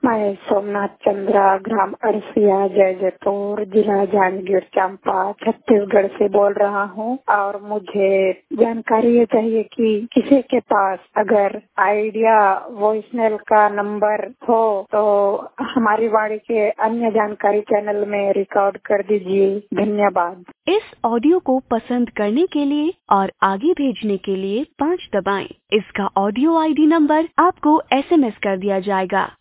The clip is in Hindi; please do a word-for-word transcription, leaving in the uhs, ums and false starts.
मैं सोमनाथ चंद्रा, ग्राम अरसिया, जय जयपुर, जिला जांजगीर चांपा, छत्तीसगढ़ से बोल रहा हूँ। और मुझे जानकारी ये चाहिए कि किसी के पास अगर आइडिया वॉइसमेल का नंबर हो तो हमारी वाणी के अन्य जानकारी चैनल में रिकॉर्ड कर दीजिए। धन्यवाद। इस ऑडियो को पसंद करने के लिए और आगे भेजने के लिए पाँच दबाएं। इसका ऑडियो आईडी नंबर आपको एसएमएस कर दिया जाएगा।